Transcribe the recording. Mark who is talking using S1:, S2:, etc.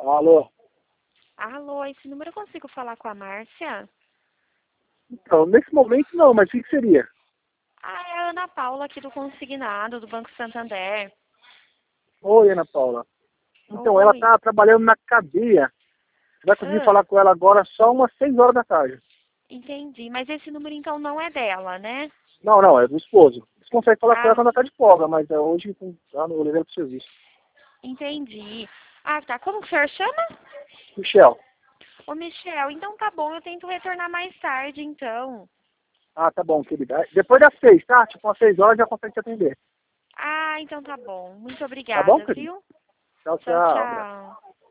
S1: Alô?
S2: Alô, esse número eu consigo falar com a Márcia?
S1: Então, nesse momento não, mas o que seria?
S2: Ah, é a Ana Paula aqui do Consignado, do Banco Santander.
S1: Oi, Ana Paula. Então, ela
S2: Oi.
S1: tá trabalhando na cadeia. Você vai conseguir
S2: Ah,
S1: falar com ela agora só umas 6 horas da tarde.
S2: entendi. Mas esse número então não é dela, né?
S1: Não, não, é do esposo. Você consegue falar com ela
S2: Ah,
S1: quando ela tá de folga, mas hoje ela não vou levar pro serviço.
S2: entendi. Ah, tá. Como que o senhor chama?
S1: Michel.
S2: Ô, Michel, então tá bom, eu tento retornar mais tarde, então.
S1: Ah, tá bom, querida. Depois das 6, tá? Tipo, umas 6 horas já consegue te atender.
S2: Ah, então tá bom. Muito
S1: Tá bom,
S2: obrigada,
S1: querido?
S2: viu?
S1: Tchau,
S2: Tchau,
S1: tchau.
S2: tchau.